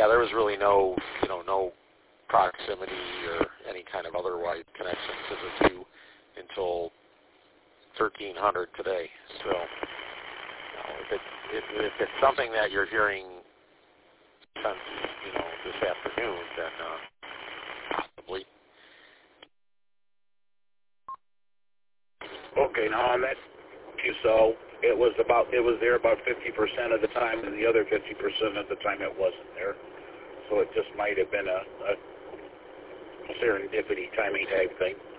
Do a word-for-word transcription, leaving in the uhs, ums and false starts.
yeah, there was really no, you know, no proximity or any kind of otherwise connection to the two until thirteen hundred today. So, you know, if it's if, if it's something that you're hearing since, you know, this afternoon, then uh, possibly. Okay, now on that you saw, it was about it was there about fifty percent of the time, and the other fifty percent of the time it wasn't there. So it just might have been a, a serendipity timing type thing.